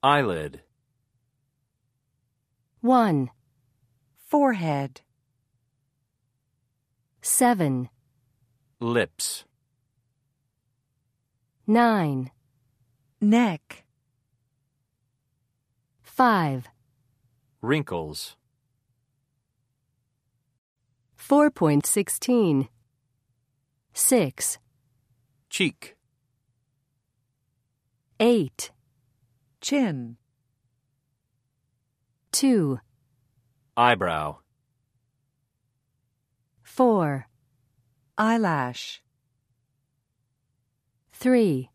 Eyelid. 1, Forehead. 7, Lips. 9, Neck. 5, Wrinkles. 4.16, 6, Cheek. 8, Chin. 2, Eyebrow. 4, Eyelash. 3,